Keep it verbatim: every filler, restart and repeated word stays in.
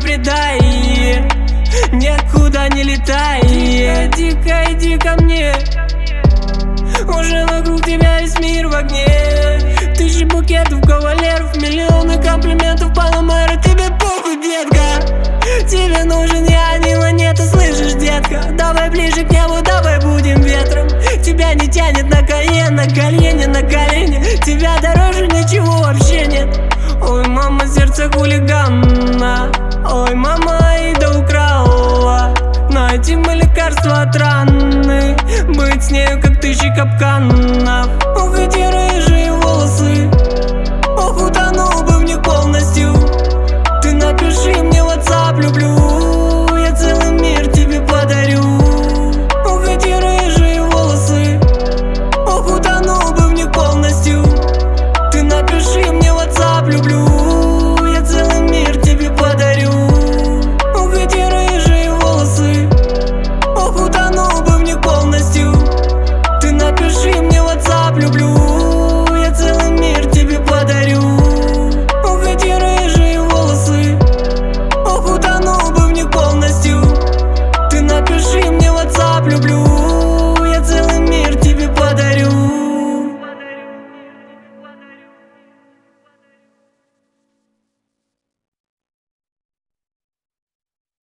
предай, никуда не летай. Дико, дико, иди ко мне, уже вокруг тебя весь мир в огне. Тысячи букетов, кавалеров, миллионы комплиментов, панамера. Тебе похуй, детка, тебе нужен я, не монета, слышишь, детка? Давай ближе к небу, давай будем ветром. Тебя не тянет на коне, на колене, на колени. Тебя дороже ничего вообще нет. Ой, мама, сердце хулигана. Ой, мама, Аида украла. Найти мы лекарство от раны, быть с нею как тысячи капканов. Уходи,